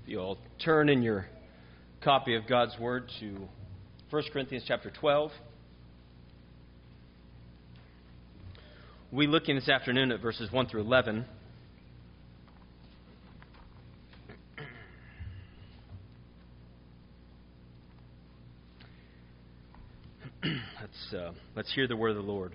You'll turn in your copy of God's Word to 1 Corinthians chapter 12. We'll be looking this afternoon at verses 1 through 11. Let's hear the word of the Lord.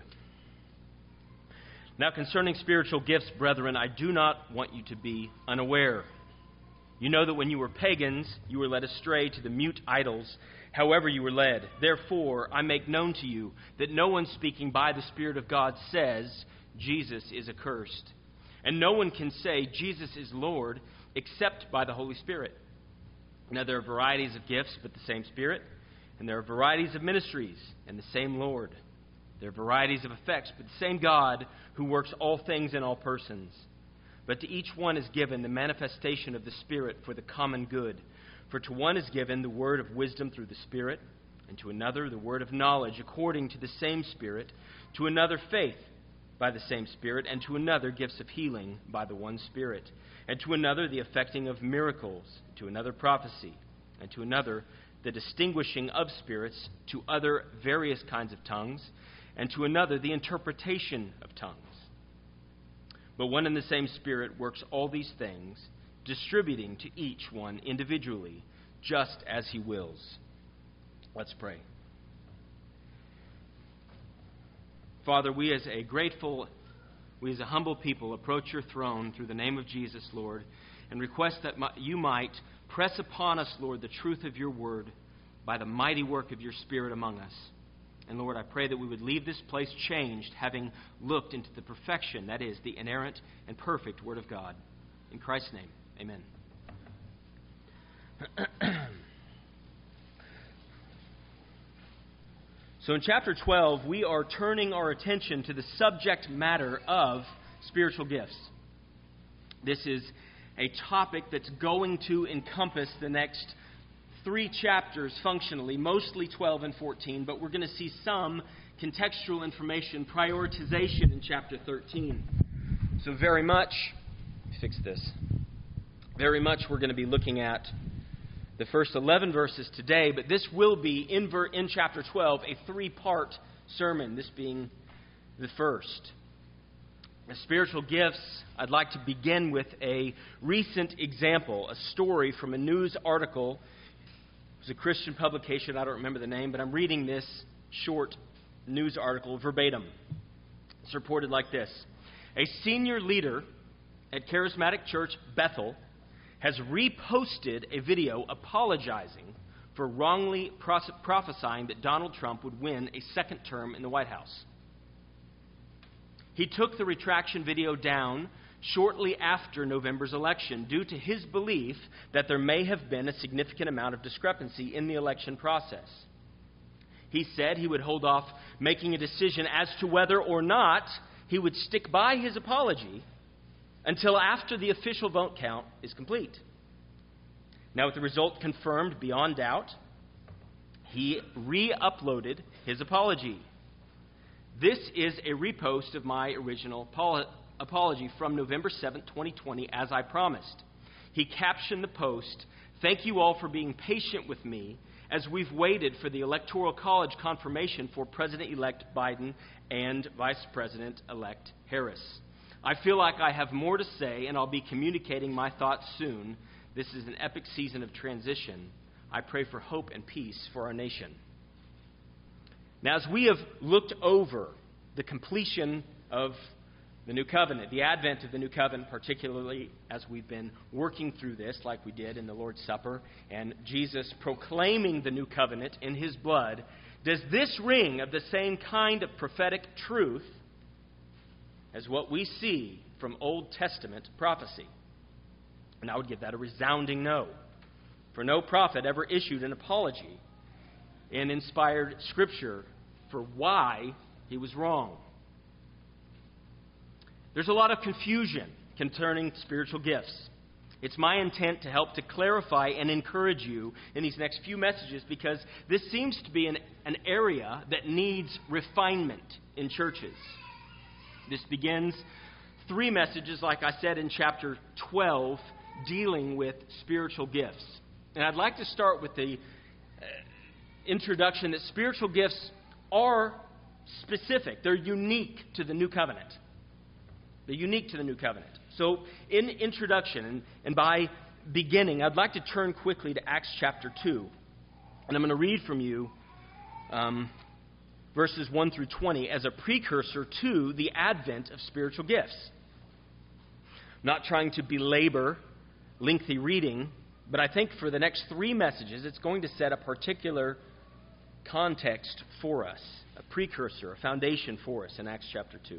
Now concerning spiritual gifts, brethren, I do not want you to be unaware. You know that when you were pagans, you were led astray to the mute idols, however you were led. Therefore, I make known to you that no one speaking by the Spirit of God says, Jesus is accursed. And no one can say, Jesus is Lord, except by the Holy Spirit. Now there are varieties of gifts, but the same Spirit. And there are varieties of ministries, and the same Lord. There are varieties of effects, but the same God who works all things in all persons. But to each one is given the manifestation of the Spirit for the common good. For to one is given the word of wisdom through the Spirit, and to another the word of knowledge according to the same Spirit, to another faith by the same Spirit, and to another gifts of healing by the one Spirit, and to another the effecting of miracles, to another prophecy, and to another the distinguishing of spirits, to other various kinds of tongues, and to another the interpretation of tongues. But one and the same Spirit works all these things, distributing to each one individually, just as He wills. Let's pray. Father, we as a humble people approach your throne through the name of Jesus, Lord, and request that you might press upon us, Lord, the truth of your word by the mighty work of your Spirit among us. And Lord, I pray that we would leave this place changed, having looked into the perfection, that is, the inerrant and perfect Word of God. In Christ's name, amen. So in chapter 12, we are turning our attention to the subject matter of spiritual gifts. This is a topic that's going to encompass the next 3 chapters functionally, mostly 12 and 14, but we're going to see some contextual information, prioritization in chapter 13. So very much we're going to be looking at the first 11 verses today, but this will be, in chapter 12, a 3-part sermon, this being the first. The spiritual gifts, I'd like to begin with a recent example, a story from a news article. It was a Christian publication, I don't remember the name, but I'm reading this short news article verbatim. It's reported like this. A senior leader at Charismatic Church Bethel has reposted a video apologizing for wrongly prophesying that Donald Trump would win a second term in the White House. He took the retraction video down shortly after November's election due to his belief that there may have been a significant amount of discrepancy in the election process. He said he would hold off making a decision as to whether or not he would stick by his apology until after the official vote count is complete. Now, with the result confirmed beyond doubt, he re-uploaded his apology. This is a repost of my original apology from November 7th, 2020, as I promised. He captioned the post, "Thank you all for being patient with me as we've waited for the Electoral College confirmation for President-elect Biden and Vice President-elect Harris. I feel like I have more to say, and I'll be communicating my thoughts soon. This is an epic season of transition. I pray for hope and peace for our nation." Now, as we have looked over the completion of the New Covenant, the advent of the New Covenant, particularly as we've been working through this like we did in the Lord's Supper, and Jesus proclaiming the New Covenant in His blood, does this ring of the same kind of prophetic truth as what we see from Old Testament prophecy? And I would give that a resounding no. For no prophet ever issued an apology in inspired Scripture for why he was wrong. There's a lot of confusion concerning spiritual gifts. It's my intent to help to clarify and encourage you in these next few messages because this seems to be an area that needs refinement in churches. This begins 3 messages, like I said, in chapter 12, dealing with spiritual gifts. And I'd like to start with the introduction that spiritual gifts are specific. They're unique to the New Covenant. They're unique to the New Covenant. So in introduction and by beginning, I'd like to turn quickly to Acts chapter 2. And I'm going to read from you verses 1 through 20 as a precursor to the advent of spiritual gifts. I'm not trying to belabor lengthy reading, but I think for the next 3 messages, it's going to set a particular context for us, a precursor, a foundation for us in Acts chapter 2.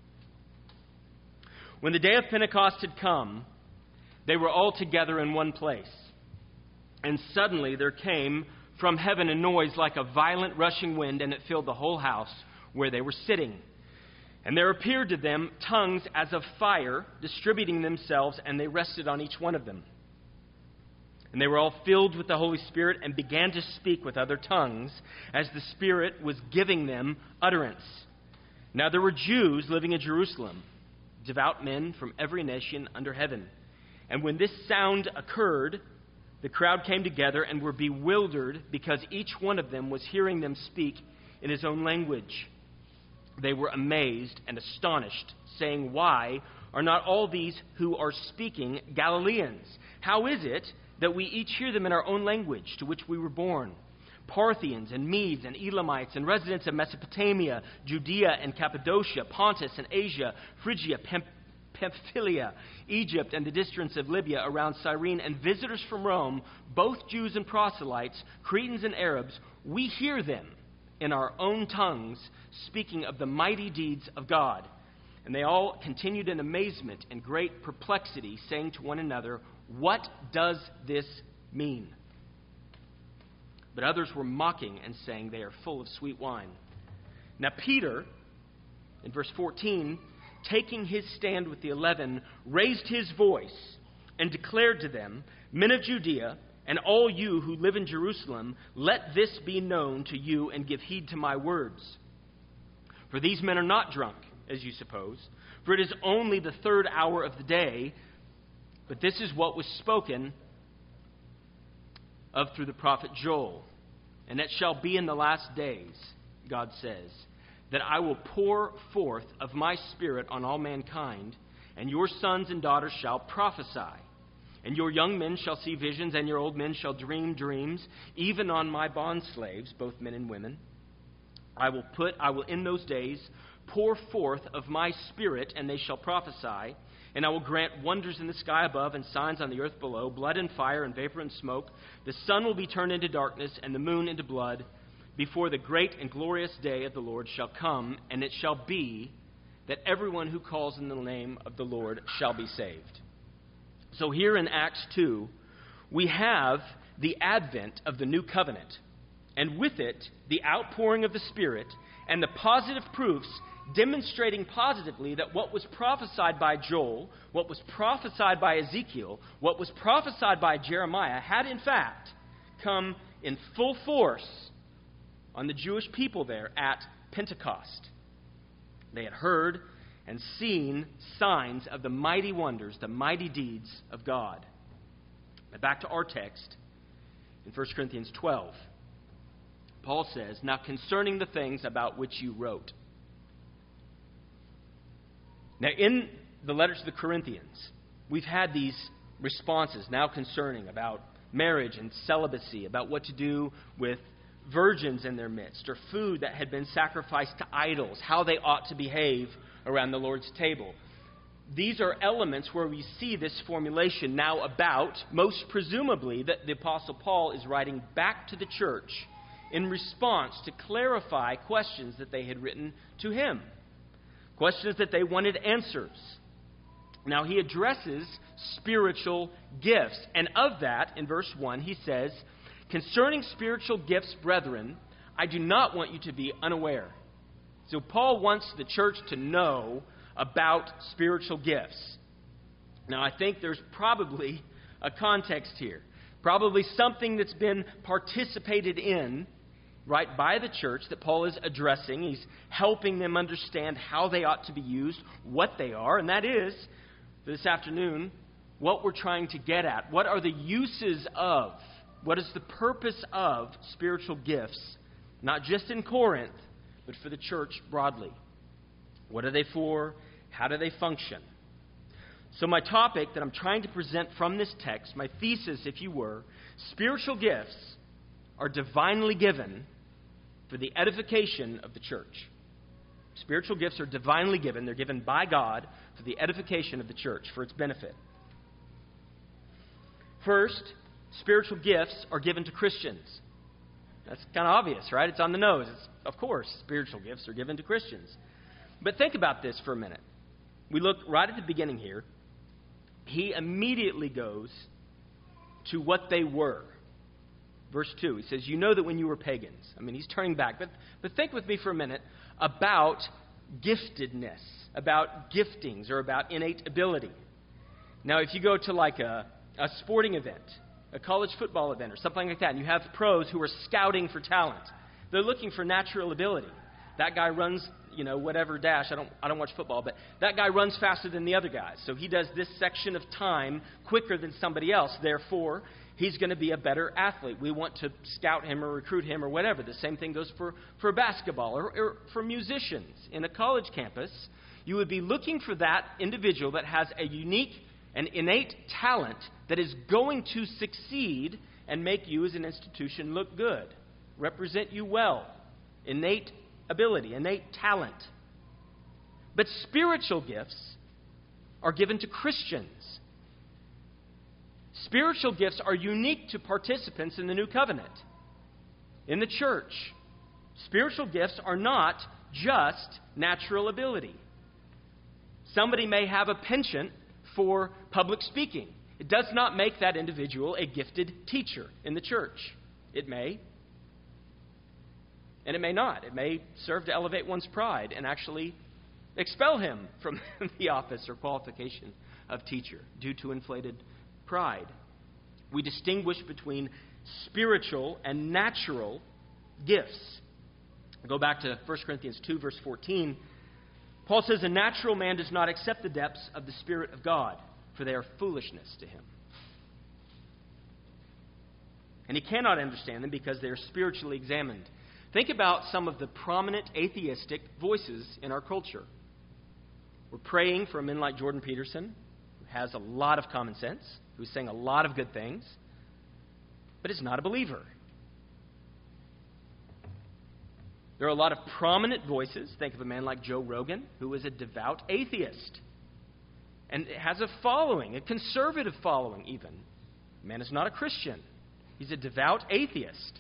When the day of Pentecost had come, they were all together in one place. And suddenly there came from heaven a noise like a violent rushing wind, and it filled the whole house where they were sitting. And there appeared to them tongues as of fire, distributing themselves, and they rested on each one of them. And they were all filled with the Holy Spirit and began to speak with other tongues as the Spirit was giving them utterance. Now there were Jews living in Jerusalem, devout men from every nation under heaven. And when this sound occurred, the crowd came together and were bewildered because each one of them was hearing them speak in his own language. They were amazed and astonished, saying, "Why are not all these who are speaking Galileans? How is it that we each hear them in our own language to which we were born? Parthians and Medes and Elamites and residents of Mesopotamia, Judea and Cappadocia, Pontus and Asia, Phrygia, Pamphylia, Egypt, and the districts of Libya around Cyrene, and visitors from Rome, both Jews and proselytes, Cretans and Arabs, we hear them in our own tongues speaking of the mighty deeds of God." And they all continued in amazement and great perplexity, saying to one another, "What does this mean?" But others were mocking and saying, "They are full of sweet wine." Now Peter, in verse 14, taking his stand with the 11, raised his voice and declared to them, "Men of Judea, and all you who live in Jerusalem, let this be known to you and give heed to my words. For these men are not drunk, as you suppose, for it is only the 3rd hour of the day, but this is what was spoken of through the prophet Joel. And it shall be in the last days, God says, that I will pour forth of my Spirit on all mankind, and your sons and daughters shall prophesy, and your young men shall see visions, and your old men shall dream dreams, even on my bondslaves, both men and women. I will in those days pour forth of my Spirit, and they shall prophesy. And I will grant wonders in the sky above and signs on the earth below, blood and fire and vapor and smoke. The sun will be turned into darkness and the moon into blood before the great and glorious day of the Lord shall come. And it shall be that everyone who calls in the name of the Lord shall be saved." So here in Acts 2, we have the advent of the new covenant. And with it, the outpouring of the Spirit and the positive proofs demonstrating positively that what was prophesied by Joel, what was prophesied by Ezekiel, what was prophesied by Jeremiah had in fact come in full force on the Jewish people there at Pentecost. They had heard and seen signs of the mighty wonders, the mighty deeds of God. Now back to our text in 1 Corinthians 12. Paul says, "Now concerning the things about which you wrote." Now, in the letter to the Corinthians, we've had these responses now concerning about marriage and celibacy, about what to do with virgins in their midst, or food that had been sacrificed to idols, how they ought to behave around the Lord's table. These are elements where we see this formulation now about, most presumably, that the Apostle Paul is writing back to the church in response to clarify questions that they had written to him. Questions that they wanted answers. Now he addresses spiritual gifts. And of that, in verse 1, he says, "Concerning spiritual gifts, brethren, I do not want you to be unaware." So Paul wants the church to know about spiritual gifts. Now I think there's probably a context here. Probably something that's been participated in, right, by the church that Paul is addressing. He's helping them understand how they ought to be used, what they are, and that is, this afternoon, what we're trying to get at. What are the uses of, what is the purpose of spiritual gifts, not just in Corinth, but for the church broadly? What are they for? How do they function? So my topic that I'm trying to present from this text, my thesis, if you were, spiritual gifts are divinely given for the edification of the church. Spiritual gifts are divinely given. They're given by God for the edification of the church, for its benefit. First, spiritual gifts are given to Christians. That's kind of obvious, right? It's on the nose. Of course, spiritual gifts are given to Christians. But think about this for a minute. We look right at the beginning here. He immediately goes to what they were. Verse 2, he says, you know that when you were pagans. I mean, he's turning back. But think with me for a minute about giftedness, about giftings, or about innate ability. Now, if you go to like a sporting event, a college football event, or something like that, and you have pros who are scouting for talent, they're looking for natural ability. That guy runs, whatever dash. I don't watch football, but that guy runs faster than the other guys. So he does this section of time quicker than somebody else. Therefore, he's going to be a better athlete. We want to scout him or recruit him or whatever. The same thing goes for basketball or for musicians. In a college campus, you would be looking for that individual that has a unique and innate talent that is going to succeed and make you as an institution look good, represent you well. Innate ability, innate talent. But spiritual gifts are given to Christians. Spiritual gifts are unique to participants in the new covenant, in the church. Spiritual gifts are not just natural ability. Somebody may have a penchant for public speaking. It does not make that individual a gifted teacher in the church. It may, and it may not. It may serve to elevate one's pride and actually expel him from the office or qualification of teacher due to inflated pride. We distinguish between spiritual and natural gifts. Go back to 1 Corinthians 2, verse 14. Paul says, a natural man does not accept the depths of the Spirit of God, for they are foolishness to him. And he cannot understand them because they are spiritually examined. Think about some of the prominent atheistic voices in our culture. We're praying for men like Jordan Peterson, who has a lot of common sense, who's saying a lot of good things, but is not a believer. There are a lot of prominent voices. Think of a man like Joe Rogan, who is a devout atheist and has a following, a conservative following even. The man is not a Christian. He's a devout atheist.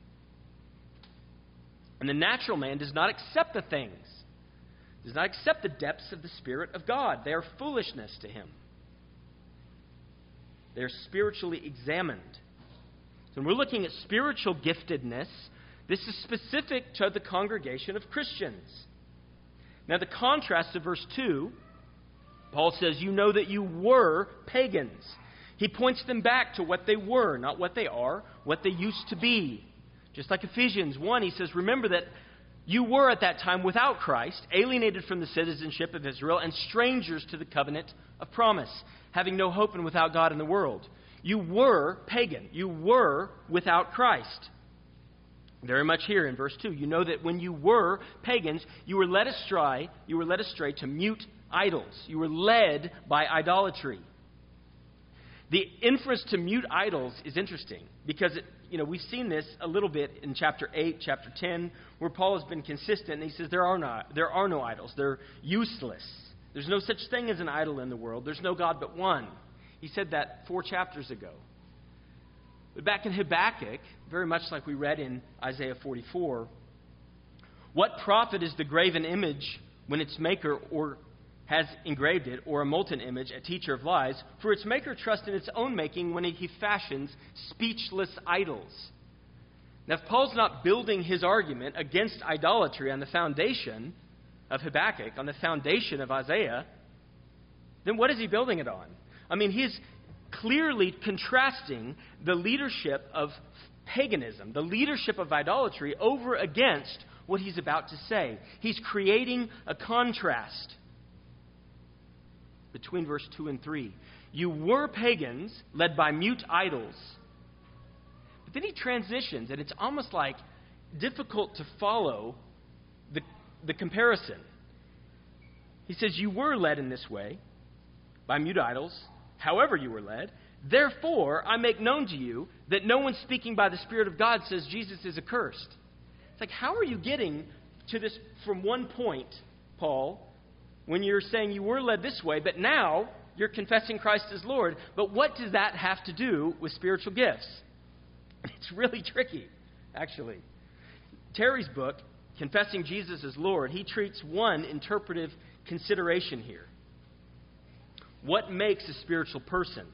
And the natural man does not accept the things, does not accept the depths of the Spirit of God. They are foolishness to him. They're spiritually examined. So when we're looking at spiritual giftedness, this is specific to the congregation of Christians. Now, the contrast to verse 2, Paul says, you know that you were pagans. He points them back to what they were, not what they are, what they used to be. Just like Ephesians 1, he says, remember that you were at that time without Christ, alienated from the citizenship of Israel, and strangers to the covenant of promise, having no hope and without God in the world. You were pagan. You were without Christ. Very much here in verse 2. You know that when you were pagans, you were led astray to mute idols. You were led by idolatry. The inference to mute idols is interesting because we've seen this a little bit in chapter 8, chapter 10, where Paul has been consistent. And he says there are no idols. They're useless. There's no such thing as an idol in the world. There's no God but one. He said that 4 chapters ago. But back in Habakkuk, very much like we read in Isaiah 44, what profit is the graven image when its maker or has engraved it, or a molten image, a teacher of lies? For its maker trusts in its own making when he fashions speechless idols. Now, if Paul's not building his argument against idolatry on the foundation of Habakkuk, on the foundation of Isaiah, then what is he building it on? I mean, he's clearly contrasting the leadership of paganism, the leadership of idolatry, over against what he's about to say. He's creating a contrast between verse 2 and 3. You were pagans led by mute idols. But then he transitions, and it's almost like difficult to follow the comparison. He says, you were led in this way by mute idols, however you were led. Therefore, I make known to you that no one speaking by the Spirit of God says Jesus is accursed. It's like, how are you getting to this from one point, Paul, when you're saying you were led this way, but now you're confessing Christ as Lord? But what does that have to do with spiritual gifts? It's really tricky, actually. Terry's book, Confessing Jesus as Lord, he treats one interpretive consideration here. What makes a spiritual person?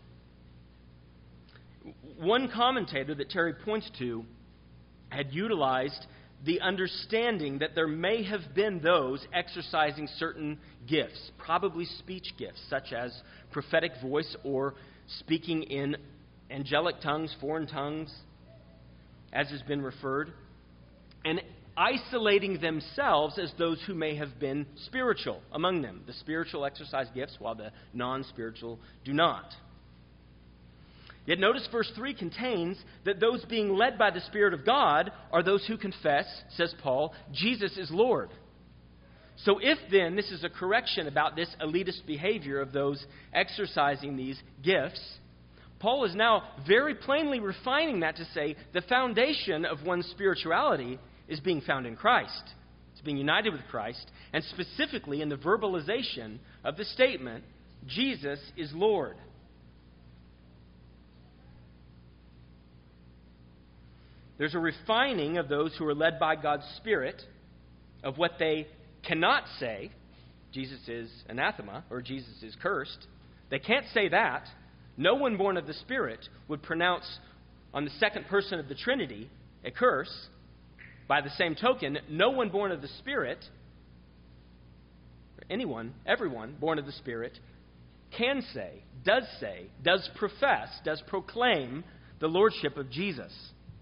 One commentator that Terry points to had utilized the understanding that there may have been those exercising certain gifts, probably speech gifts, such as prophetic voice or speaking in angelic tongues, foreign tongues, as has been referred, and isolating themselves as those who may have been spiritual among them. The spiritual exercise gifts, while the non-spiritual do not. Yet notice verse 3 contains that those being led by the Spirit of God are those who confess, says Paul, Jesus is Lord. So if then this is a correction about this elitist behavior of those exercising these gifts, Paul is now very plainly refining that to say the foundation of one's spirituality is being found in Christ. It's being united with Christ, and specifically in the verbalization of the statement, Jesus is Lord. There's a refining of those who are led by God's Spirit of what they cannot say, Jesus is anathema, or Jesus is cursed. They can't say that. No one born of the Spirit would pronounce on the second person of the Trinity a curse. By the same token, no one born of the Spirit, or anyone, everyone born of the Spirit, can say, does profess, does proclaim the Lordship of Jesus.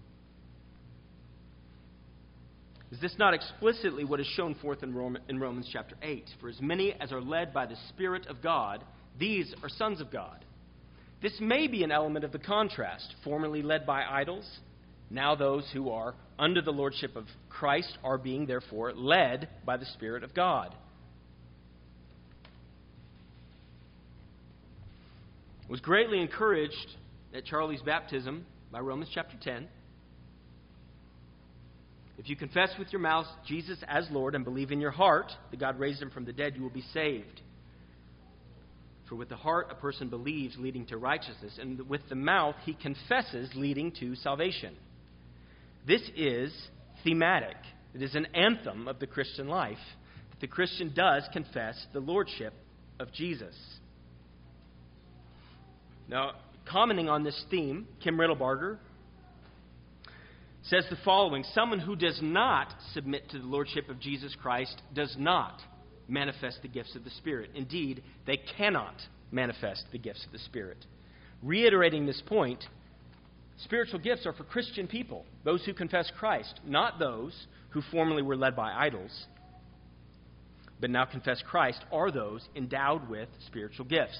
Is this not explicitly what is shown forth in Romans chapter 8? For as many as are led by the Spirit of God, these are sons of God. This may be an element of the contrast, formerly led by idols. Now those who are under the lordship of Christ are being, therefore, led by the Spirit of God. I was greatly encouraged at Charlie's baptism by Romans chapter 10. If you confess with your mouth Jesus as Lord and believe in your heart that God raised him from the dead, you will be saved. For with the heart a person believes, leading to righteousness, and with the mouth he confesses, leading to salvation. This is thematic. It is an anthem of the Christian life, that the Christian does confess the lordship of Jesus. Now, commenting on this theme, Kim Riddlebarger says the following: someone who does not submit to the lordship of Jesus Christ does not manifest the gifts of the Spirit. Indeed, they cannot manifest the gifts of the Spirit. Reiterating this point, spiritual gifts are for Christian people, those who confess Christ, not those who formerly were led by idols, but now confess Christ, are those endowed with spiritual gifts.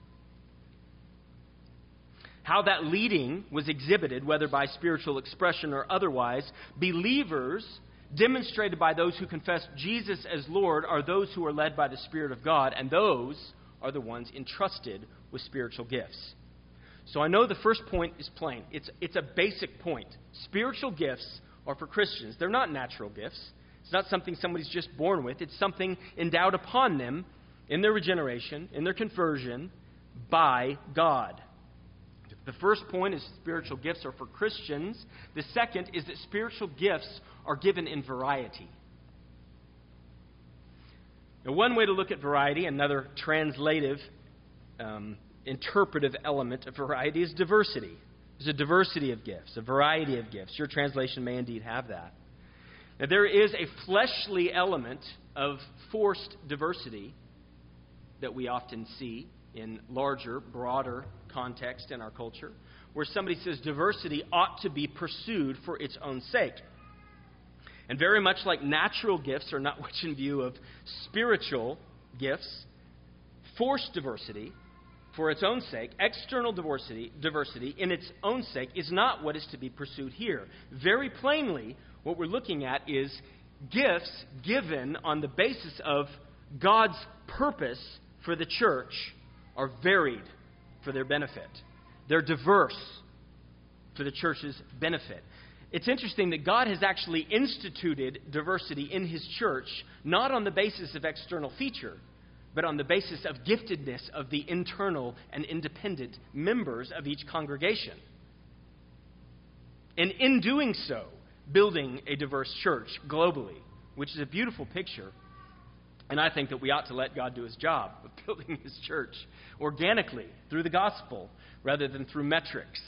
How that leading was exhibited, whether by spiritual expression or otherwise, believers, demonstrated by those who confess Jesus as Lord, are those who are led by the Spirit of God, and those are the ones entrusted with spiritual gifts. So I know the first point is plain. It's a basic point. Spiritual gifts are for Christians. They're not natural gifts. It's not something somebody's just born with. It's something endowed upon them in their regeneration, in their conversion, by God. The first point is spiritual gifts are for Christians. The second is that spiritual gifts are given in variety. Now, one way to look at variety, another translative, interpretive element of variety, is diversity. There's a diversity of gifts, a variety of gifts. Your translation may indeed have that. Now, there is a fleshly element of forced diversity that we often see in larger, broader context in our culture, where somebody says diversity ought to be pursued for its own sake. And very much like natural gifts are not much in view of spiritual gifts, forced diversity, for its own sake, external diversity in its own sake is not what is to be pursued here. Very plainly, what we're looking at is gifts given on the basis of God's purpose for the church are varied for their benefit. They're diverse for the church's benefit. It's interesting that God has actually instituted diversity in His church, not on the basis of external feature, but on the basis of giftedness of the internal and independent members of each congregation. And in doing so, building a diverse church globally, which is a beautiful picture. And I think that we ought to let God do His job of building His church organically through the gospel rather than through metrics.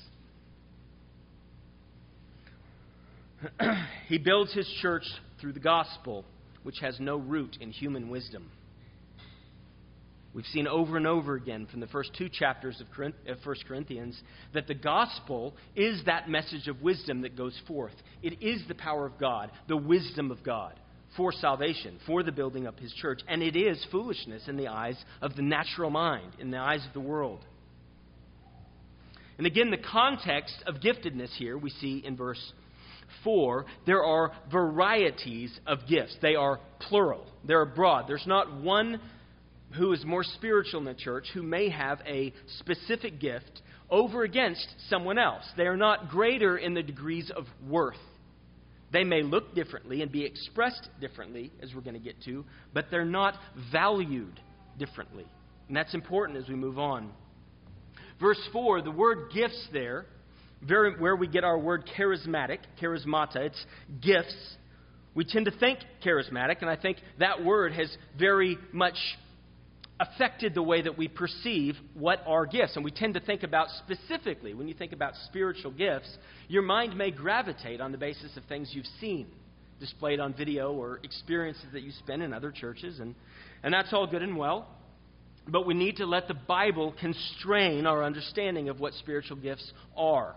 He builds His church through the gospel, which has no root in human wisdom. We've seen over and over again from the first 2 chapters of 1 Corinthians that the gospel is that message of wisdom that goes forth. It is the power of God, the wisdom of God for salvation, for the building up His church. And it is foolishness in the eyes of the natural mind, in the eyes of the world. And again, the context of giftedness here we see in verse 4. There are varieties of gifts. They are plural. They are broad. There's not one who is more spiritual in the church who may have a specific gift over against someone else. They are not greater in the degrees of worth. They may look differently and be expressed differently, as we're going to get to, but they're not valued differently. And that's important as we move on. Verse 4, the word gifts there, where we get our word charismatic, charismata, it's gifts. We tend to think charismatic, and I think that word has very much affected the way that we perceive what are gifts. And we tend to think about specifically, when you think about spiritual gifts, your mind may gravitate on the basis of things you've seen displayed on video or experiences that you spend in other churches. And that's all good and well. But we need to let the Bible constrain our understanding of what spiritual gifts are.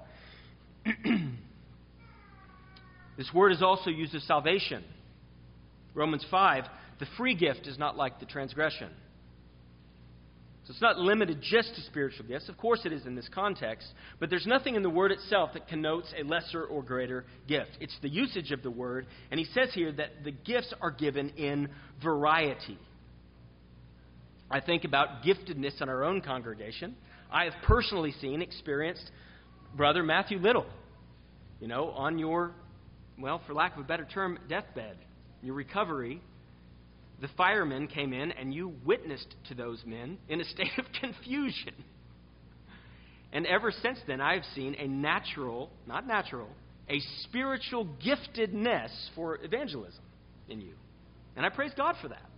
This word is also used of salvation. Romans 5, the free gift is not like the transgression. So it's not limited just to spiritual gifts. Of course it is in this context, but there's nothing in the word itself that connotes a lesser or greater gift. It's the usage of the word, and he says here that the gifts are given in variety. I think about giftedness in our own congregation. I have personally experienced Brother Matthew Little, on your, for lack of a better term, deathbed, your recovery. The firemen came in and you witnessed to those men in a state of confusion. And ever since then, I've seen a spiritual giftedness for evangelism in you. And I praise God for that.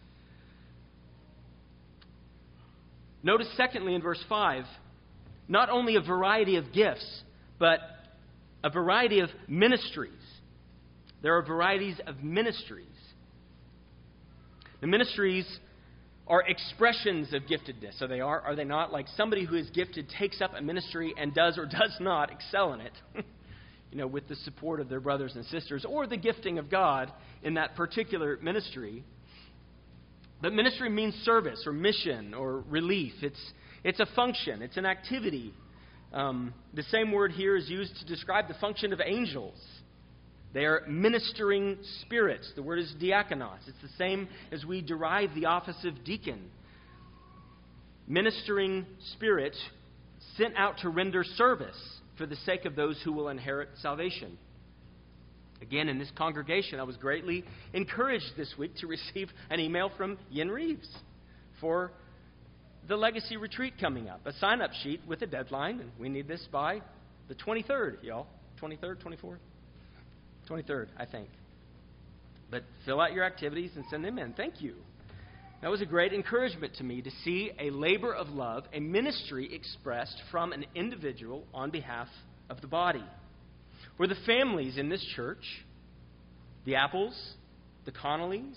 Notice, secondly, in verse 5, not only a variety of gifts, but a variety of ministries. There are varieties of ministries. The ministries are expressions of giftedness. So they are they not? Like somebody who is gifted takes up a ministry and does or does not excel in it, with the support of their brothers and sisters, or the gifting of God in that particular ministry. But ministry means service or mission or relief. It's a function. It's an activity. The same word here is used to describe the function of angels. They are ministering spirits. The word is diakonos. It's the same as we derive the office of deacon. Ministering spirits sent out to render service for the sake of those who will inherit salvation. Again, in this congregation, I was greatly encouraged this week to receive an email from Yen Reeves for the Legacy Retreat coming up. A sign-up sheet with a deadline, and we need this by the 23rd, y'all. 23rd, 24th? 23rd, I think. But fill out your activities and send them in. Thank you. That was a great encouragement to me to see a labor of love, a ministry expressed from an individual on behalf of the body. Where the families in this church, the Apples, the Connollys,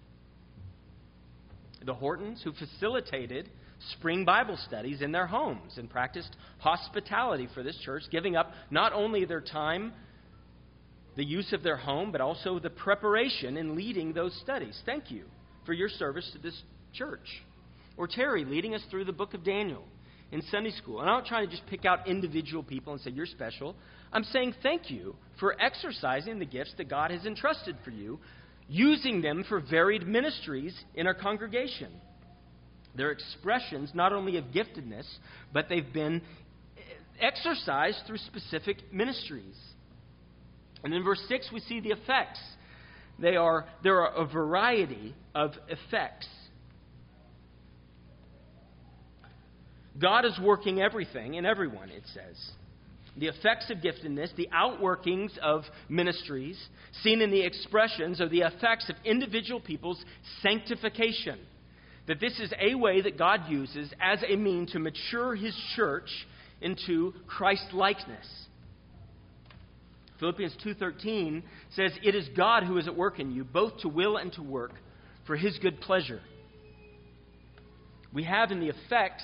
the Hortons, who facilitated spring Bible studies in their homes and practiced hospitality for this church, giving up not only their time, the use of their home, but also the preparation in leading those studies. Thank you for your service to this church. Or Terry leading us through the book of Daniel in Sunday school. And I'm not trying to just pick out individual people and say, you're special. I'm saying thank you for exercising the gifts that God has entrusted for you, using them for varied ministries in our congregation. They're expressions not only of giftedness, but they've been exercised through specific ministries. And in verse 6, we see the effects. There are a variety of effects. God is working everything in everyone, it says. The effects of giftedness, the outworkings of ministries, seen in the expressions of the effects of individual people's sanctification. That this is a way that God uses as a mean to mature His church into Christ-likeness. Philippians 2:13 says, "It is God who is at work in you, both to will and to work for His good pleasure." We have in the effects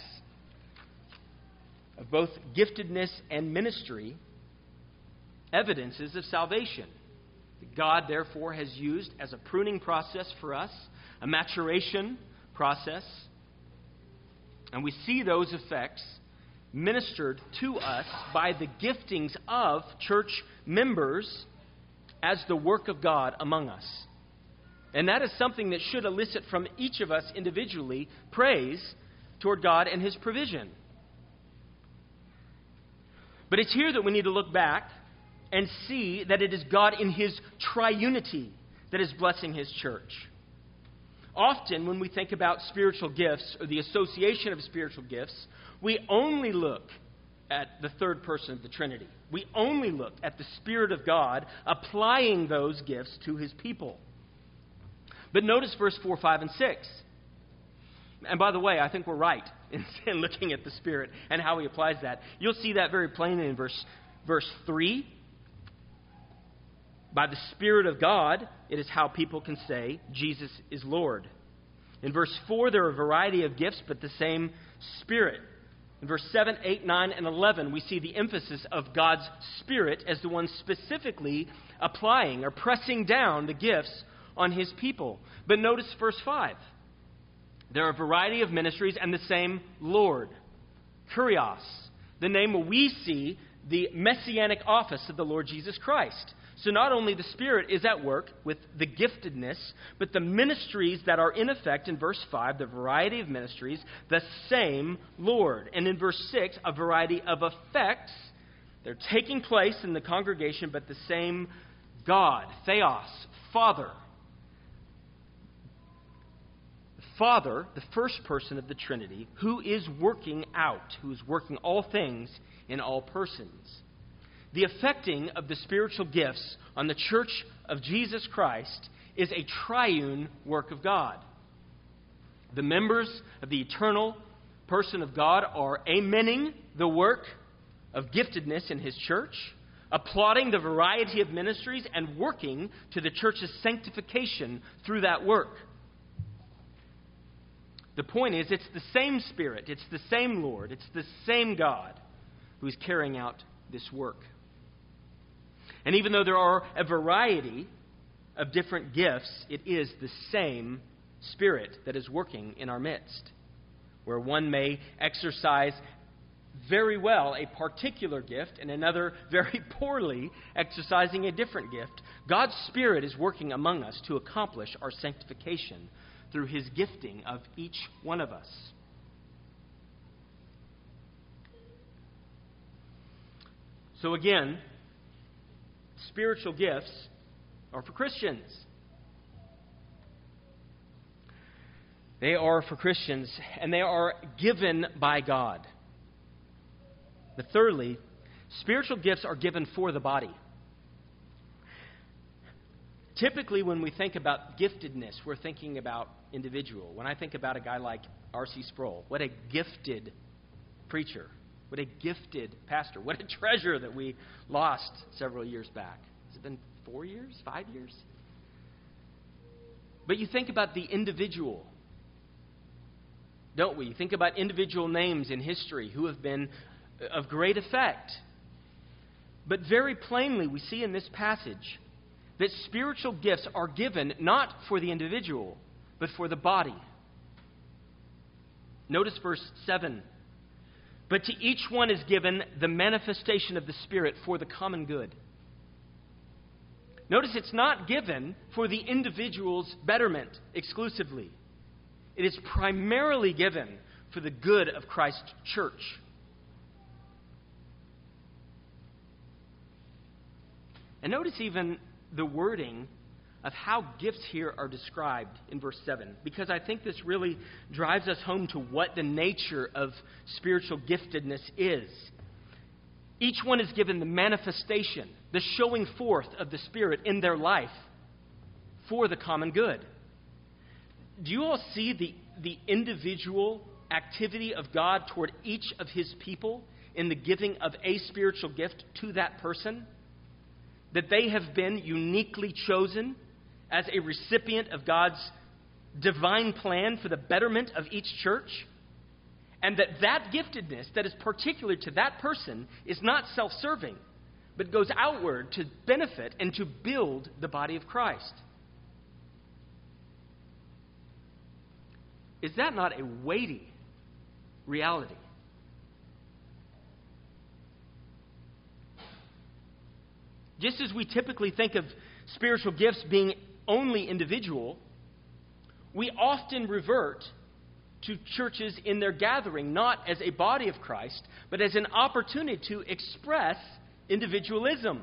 of both giftedness and ministry evidences of salvation. God, therefore, has used as a pruning process for us, a maturation process. And we see those effects ministered to us by the giftings of church members as the work of God among us. And that is something that should elicit from each of us individually praise toward God and His provision. But it's here that we need to look back and see that it is God in His triunity that is blessing His church. Often when we think about spiritual gifts or the association of spiritual gifts, we only look at the third person of the Trinity. We only look at the Spirit of God applying those gifts to His people. But notice verse 4, 5, and 6. And by the way, I think we're right in looking at the Spirit and how He applies that. You'll see that very plainly in verse 3. By the Spirit of God, it is how people can say Jesus is Lord. In verse 4, there are a variety of gifts, but the same Spirit. In verse 7, 8, 9, and 11, we see the emphasis of God's Spirit as the one specifically applying or pressing down the gifts on His people. But notice verse 5. There are a variety of ministries and the same Lord. Kurios, the name where we see the messianic office of the Lord Jesus Christ. So not only the Spirit is at work with the giftedness, but the ministries that are in effect in verse 5, the variety of ministries, the same Lord. And in verse 6, a variety of effects. They're taking place in the congregation, but the same God, Theos, Father. Father, the first person of the Trinity, who is working out, who is working all things in all persons. The effecting of the spiritual gifts on the church of Jesus Christ is a triune work of God. The members of the eternal person of God are amening the work of giftedness in His church, applauding the variety of ministries, and working to the church's sanctification through that work. The point is, it's the same Spirit, it's the same Lord, it's the same God who is carrying out this work. And even though there are a variety of different gifts, it is the same Spirit that is working in our midst. Where one may exercise very well a particular gift and another very poorly exercising a different gift, God's Spirit is working among us to accomplish our sanctification through His gifting of each one of us. So again, spiritual gifts are for Christians. They are for Christians, and they are given by God. But thirdly, spiritual gifts are given for the body. Typically, when we think about giftedness, we're thinking about individual. When I think about a guy like R.C. Sproul, what a gifted preacher. What a gifted pastor. What a treasure that we lost several years back. Has it been 4 years? 5 years? But you think about the individual, don't we? You think about individual names in history who have been of great effect. But very plainly, we see in this passage that spiritual gifts are given not for the individual, but for the body. Notice verse 7. But to each one is given the manifestation of the Spirit for the common good. Notice it's not given for the individual's betterment exclusively. It is primarily given for the good of Christ's church. And notice even the wording of how gifts here are described in verse 7, because I think this really drives us home to what the nature of spiritual giftedness is. Each one is given the manifestation, the showing forth of the Spirit in their life for the common good. Do you all see the individual activity of God toward each of His people in the giving of a spiritual gift to that person? That they have been uniquely chosen as a recipient of God's divine plan for the betterment of each church? And that giftedness that is particular to that person is not self-serving, but goes outward to benefit and to build the body of Christ. Is that not a weighty reality? Just as we typically think of spiritual gifts being only individual, we often revert to churches in their gathering, not as a body of Christ, but as an opportunity to express individualism.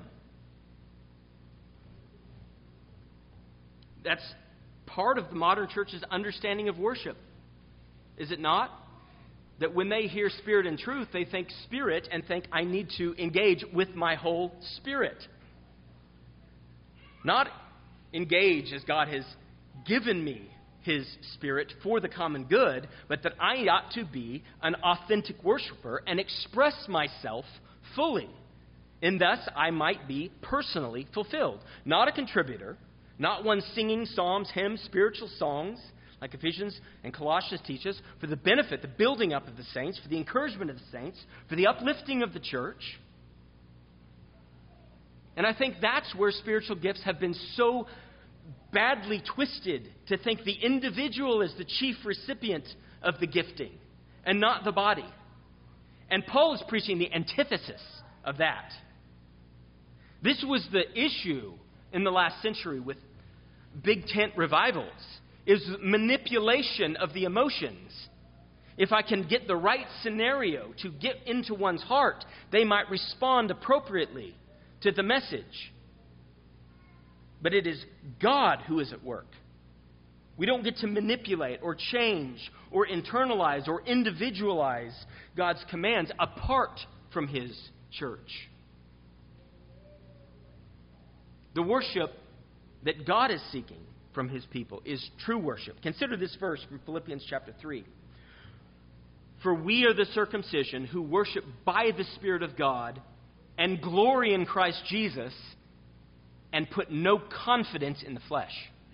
That's part of the modern church's understanding of worship, is it not? That when they hear spirit and truth, they think spirit and think, I need to engage with my whole spirit. Not engage as God has given me His Spirit for the common good, but that I ought to be an authentic worshiper and express myself fully. And thus I might be personally fulfilled. Not a contributor, not one singing psalms, hymns, spiritual songs, like Ephesians and Colossians teach us, for the benefit, the building up of the saints, for the encouragement of the saints, for the uplifting of the church. And I think that's where spiritual gifts have been so badly twisted, to think the individual is the chief recipient of the gifting and not the body. And Paul is preaching the antithesis of that. This was the issue in the last century with big tent revivals, is manipulation of the emotions. If I can get the right scenario to get into one's heart, they might respond appropriately to the message. But it is God who is at work. We don't get to manipulate or change or internalize or individualize God's commands apart from His church. The worship that God is seeking from His people is true worship. Consider this verse from Philippians chapter 3. For we are the circumcision who worship by the Spirit of God and glory in Christ Jesus and put no confidence in the flesh.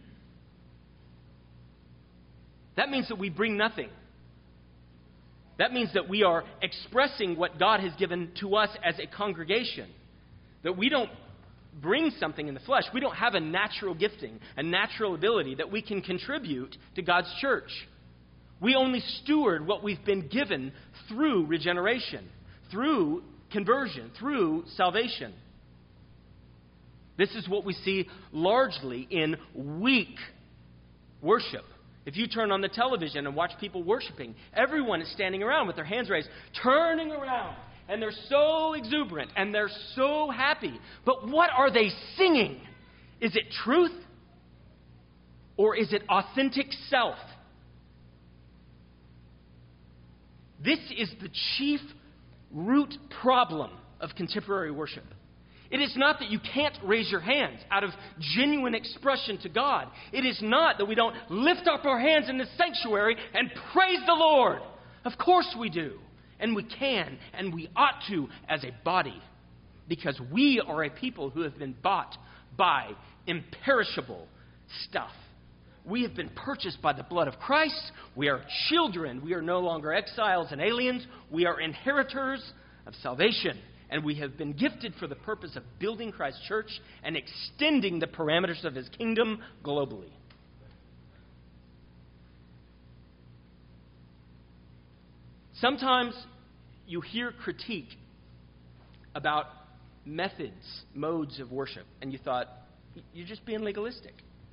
That means that we bring nothing. That means that we are expressing what God has given to us as a congregation. That we don't bring something in the flesh. We don't have a natural gifting, a natural ability that we can contribute to God's church. We only steward what we've been given through regeneration, through conversion, through salvation. This is what we see largely in weak worship. If you turn on the television and watch people worshiping, everyone is standing around with their hands raised, turning around, and they're so exuberant, and they're so happy. But what are they singing? Is it truth? Or is it authentic self? This is the chief root problem of contemporary worship. It is not that you can't raise your hands out of genuine expression to God. It is not that we don't lift up our hands in the sanctuary and praise the Lord. Of course we do. And we can, and we ought to as a body. Because we are a people who have been bought by imperishable stuff. We have been purchased by the blood of Christ. We are children. We are no longer exiles and aliens. We are inheritors of salvation. And we have been gifted for the purpose of building Christ's church and extending the parameters of His kingdom globally. Sometimes you hear critique about modes of worship, and you thought, you're just being legalistic.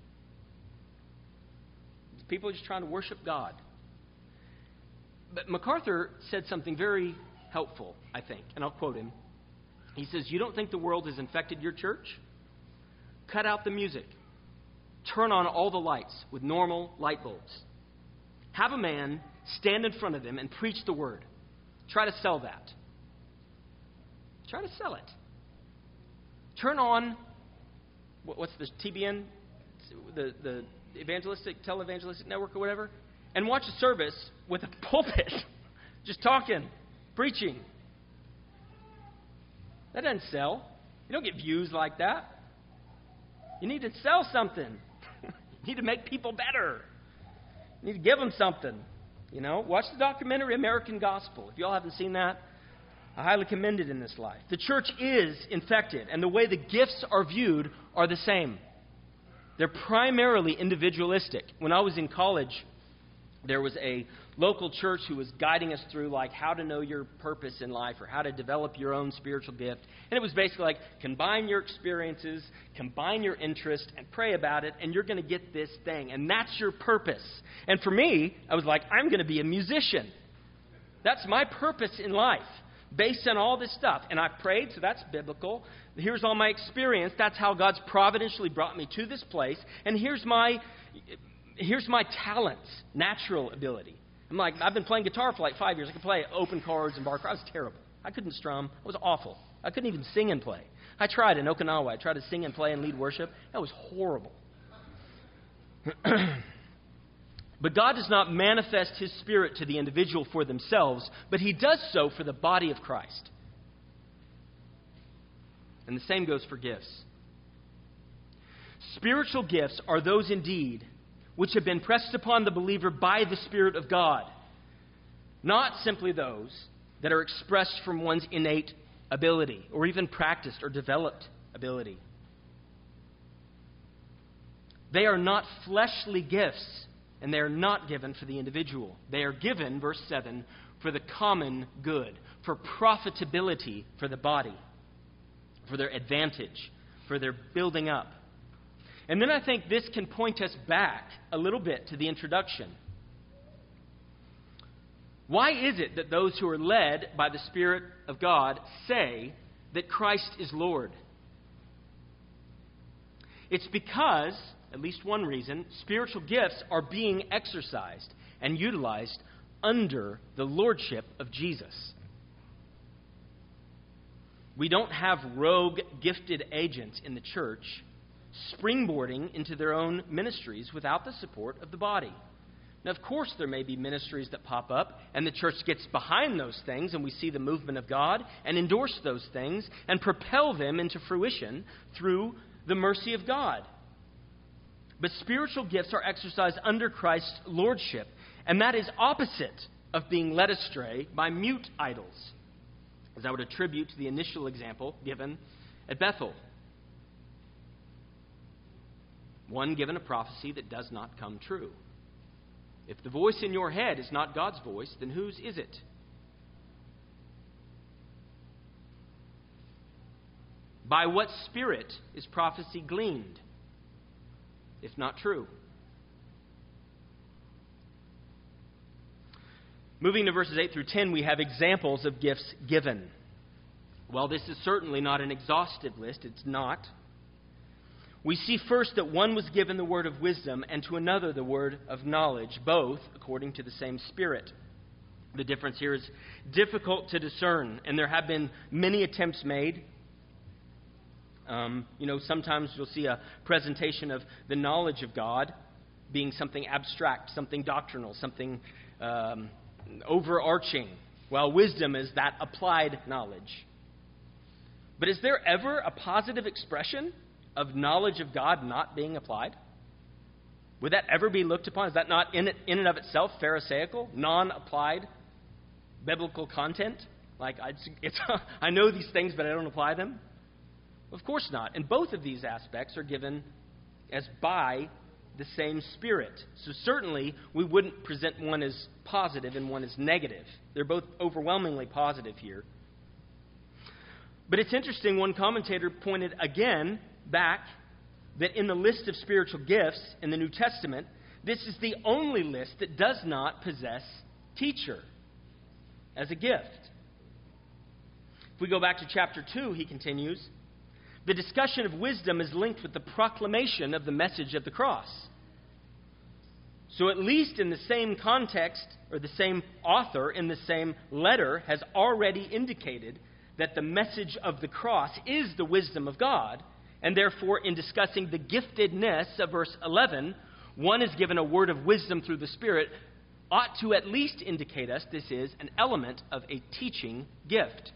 People are just trying to worship God. But MacArthur said something very helpful, I think, and I'll quote him. He says, you don't think the world has infected your church? Cut out the music. Turn on all the lights with normal light bulbs. Have a man stand in front of them and preach the word. Try to sell that. Try to sell it. Turn on, what's the TBN? The televangelistic network or whatever, and watch a service with a pulpit, just talking, preaching. That doesn't sell. You don't get views like that. You need to sell something. You need to make people better. You need to give them something. Watch the documentary American Gospel. If you all haven't seen that, I highly commend it in this life. The church is infected, and the way the gifts are viewed are the same. They're primarily individualistic. When I was in college, there was a local church who was guiding us through how to know your purpose in life or how to develop your own spiritual gift. And it was basically combine your experiences, combine your interest, and pray about it, and you're going to get this thing. And that's your purpose. And for me, I was like, I'm going to be a musician. That's my purpose in life, based on all this stuff. And I prayed, so that's biblical. Here's all my experience. That's how God's providentially brought me to this place. And here's my talents, natural ability. I've been playing guitar for 5 years. I could play open chords and bar chords. I was terrible. I couldn't strum. I was awful. I couldn't even sing and play. I tried in Okinawa. I tried to sing and play and lead worship. That was horrible. But God does not manifest His Spirit to the individual for themselves, but He does so for the body of Christ. And the same goes for gifts. Spiritual gifts are those indeed which have been pressed upon the believer by the Spirit of God, not simply those that are expressed from one's innate ability or even practiced or developed ability. They are not fleshly gifts, and they are not given for the individual. They are given, verse 7, for the common good, for profitability for the body, for their advantage, for their building up. And then I think this can point us back a little bit to the introduction. Why is it that those who are led by the Spirit of God say that Christ is Lord? It's because, at least one reason, spiritual gifts are being exercised and utilized under the lordship of Jesus. We don't have rogue gifted agents in the church springboarding into their own ministries without the support of the body. Now, of course, there may be ministries that pop up, and the church gets behind those things, and we see the movement of God, and endorse those things, and propel them into fruition through the mercy of God. But spiritual gifts are exercised under Christ's lordship, and that is opposite of being led astray by mute idols, as I would attribute to the initial example given at Bethel. One given a prophecy that does not come true. If the voice in your head is not God's voice, then whose is it? By what spirit is prophecy gleaned, if not true? Moving to verses 8 through 10, we have examples of gifts given. Well, this is certainly not an exhaustive list. It's not. We see first that one was given the word of wisdom and to another the word of knowledge, both according to the same Spirit. The difference here is difficult to discern, and there have been many attempts made. Sometimes you'll see a presentation of the knowledge of God being something abstract, something doctrinal, something overarching, while wisdom is that applied knowledge. But is there ever a positive expression of knowledge of God not being applied? Would that ever be looked upon? Is that not in and of itself pharisaical, non-applied biblical content? I know these things, but I don't apply them? Of course not. And both of these aspects are given as by the same Spirit. So certainly, we wouldn't present one as positive and one as negative. They're both overwhelmingly positive here. But it's interesting, one commentator pointed again back that in the list of spiritual gifts in the New Testament, this is the only list that does not possess teacher as a gift. If we go back to chapter 2, he continues, the discussion of wisdom is linked with the proclamation of the message of the cross. So at least in the same context, or the same author in the same letter has already indicated that the message of the cross is the wisdom of God, and therefore in discussing the giftedness of verse 11, one is given a word of wisdom through the Spirit, ought to at least indicate us this is an element of a teaching gift.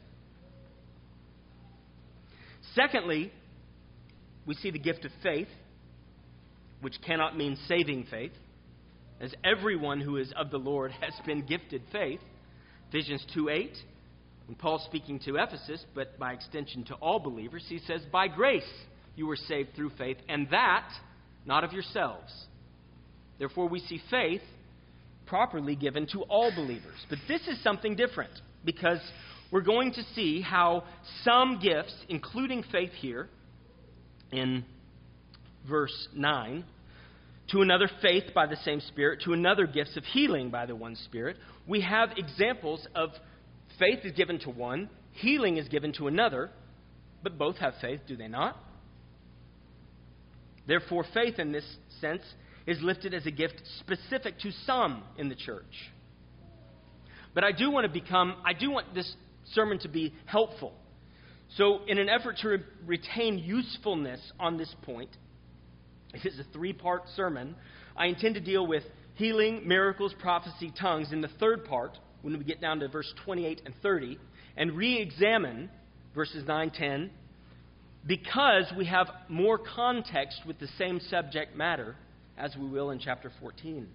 Secondly, we see the gift of faith, which cannot mean saving faith, as everyone who is of the Lord has been gifted faith. Ephesians 2:8, when Paul's speaking to Ephesus, but by extension to all believers, he says, by grace you were saved through faith, and that not of yourselves. Therefore we see faith properly given to all believers. But this is something different, because we're going to see how some gifts, including faith here, in verse 9, to another faith by the same Spirit, to another gifts of healing by the one Spirit. We have examples of faith is given to one, healing is given to another, but both have faith, do they not? Therefore, faith in this sense is lifted as a gift specific to some in the church. But I do want this sermon to be helpful. So in an effort to retain usefulness on this point, it is a 3-part sermon. I intend to deal with healing, miracles, prophecy, tongues in the third part, when we get down to verse 28 and 30, and re-examine verses 9, 10, because we have more context with the same subject matter, as we will in chapter 14.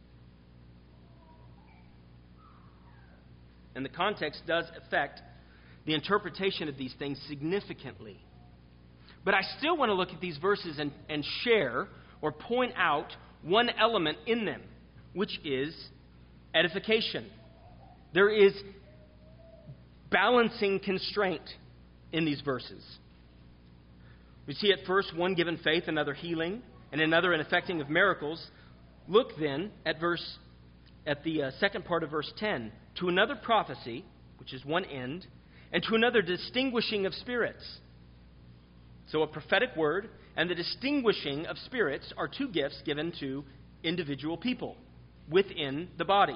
And the context does affect the interpretation of these things significantly. But I still want to look at these verses and share or point out one element in them, which is edification. There is balancing constraint in these verses. We see at first one given faith, another healing, and another an effecting of miracles. Look then at the second part of verse 10. To another prophecy, which is one end, and to another distinguishing of spirits. So a prophetic word and the distinguishing of spirits are two gifts given to individual people within the body.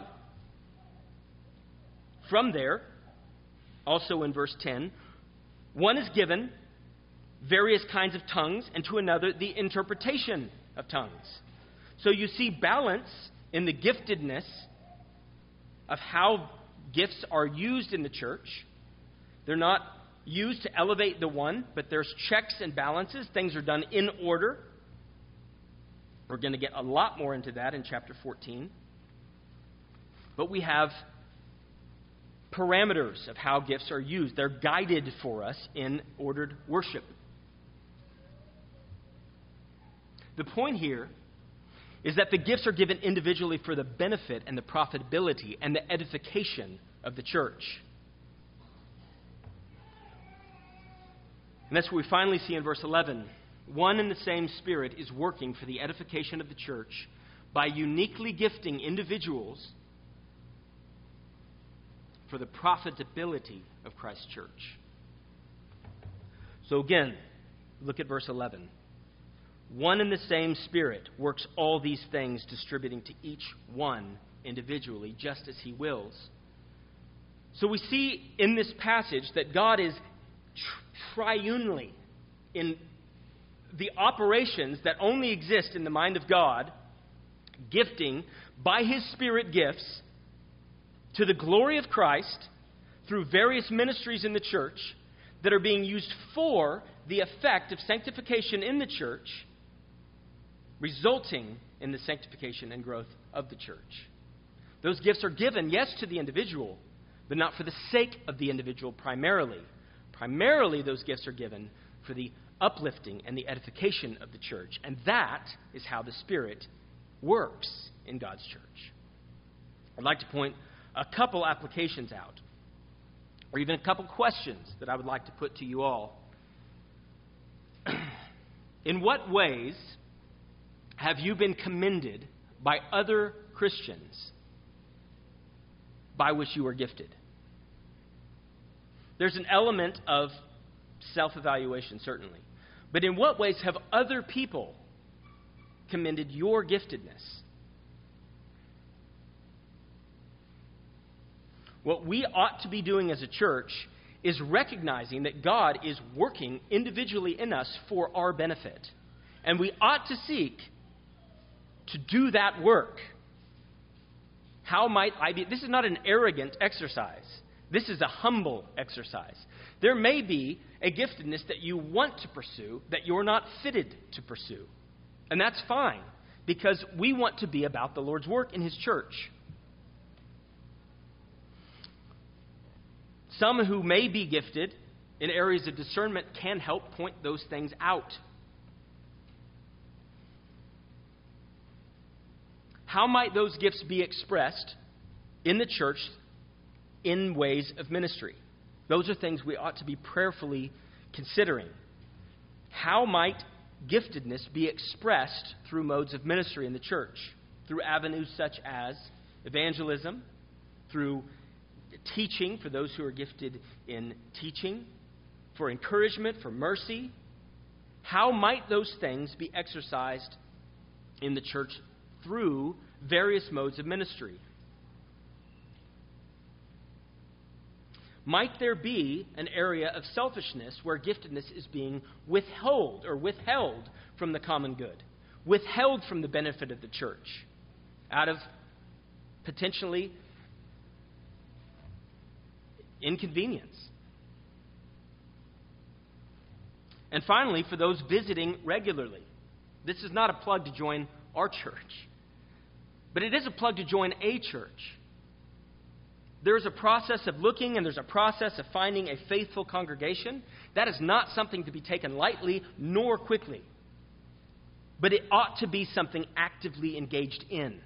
From there, also in verse 10, one is given various kinds of tongues, and to another the interpretation of tongues. So you see balance in the giftedness of how gifts are used in the church. They're not used to elevate the one, but there's checks and balances. Things are done in order. We're going to get a lot more into that in chapter 14. But we have parameters of how gifts are used. They're guided for us in ordered worship. The point here is that the gifts are given individually for the benefit and the profitability and the edification of the church. And that's what we finally see in verse 11. One and the same Spirit is working for the edification of the church by uniquely gifting individuals for the profitability of Christ's church. So again, look at verse 11. One and the same Spirit works all these things, distributing to each one individually, just as He wills. So we see in this passage that God is triunely in the operations that only exist in the mind of God, gifting by His Spirit gifts to the glory of Christ through various ministries in the church that are being used for the effect of sanctification in the church, resulting in the sanctification and growth of the church. Those gifts are given, yes, to the individual, but not for the sake of the individual primarily primarily those gifts are given for the uplifting and the edification of the church. And that is how the Spirit works in God's church. I'd like to point a couple applications out, or even a couple questions that I would like to put to you all. In what ways have you been commended by other Christians by which you are gifted? There's an element of self-evaluation, certainly. But in what ways have other people commended your giftedness? What we ought to be doing as a church is recognizing that God is working individually in us for our benefit. And we ought to seek to do that work. How might I be? This is not an arrogant exercise. This is a humble exercise. There may be a giftedness that you want to pursue that you're not fitted to pursue. And that's fine, because we want to be about the Lord's work in His church. Some who may be gifted in areas of discernment can help point those things out. How might those gifts be expressed in the church in ways of ministry? Those are things we ought to be prayerfully considering. How might giftedness be expressed through modes of ministry in the church? Through avenues such as evangelism, through teaching for those who are gifted in teaching, for encouragement, for mercy. How might those things be exercised in the church through various modes of ministry? Might there be an area of selfishness where giftedness is being withheld from the common good, withheld from the benefit of the church, out of potentially inconvenience? And finally, for those visiting regularly, this is not a plug to join our church, but it is a plug to join a church. There's a process of looking, and there's a process of finding a faithful congregation. That is not something to be taken lightly nor quickly, but it ought to be something actively engaged in.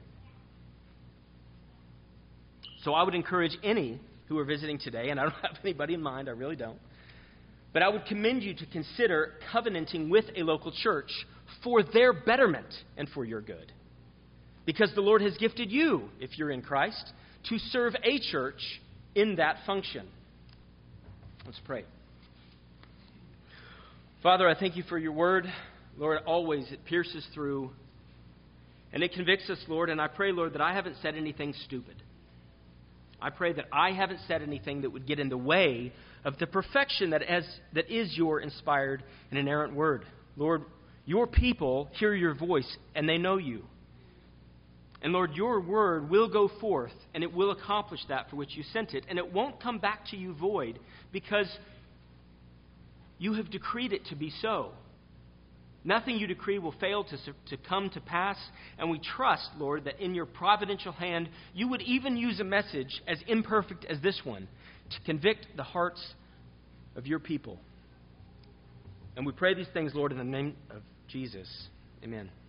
So I would encourage any who are visiting today, and I don't have anybody in mind, I really don't, but I would commend you to consider covenanting with a local church for their betterment and for your good. Because the Lord has gifted you, if you're in Christ, to serve a church in that function. Let's pray. Father, I thank you for your word. Lord, always it pierces through and it convicts us, Lord, and I pray, Lord, that I haven't said anything stupid. I pray that I haven't said anything that would get in the way of the perfection that is your inspired and inerrant word. Lord, your people hear your voice and they know you. And Lord, your word will go forth and it will accomplish that for which you sent it. And it won't come back to you void because you have decreed it to be so. Nothing you decree will fail to come to pass. And we trust, Lord, that in your providential hand, you would even use a message as imperfect as this one to convict the hearts of your people. And we pray these things, Lord, in the name of Jesus. Amen.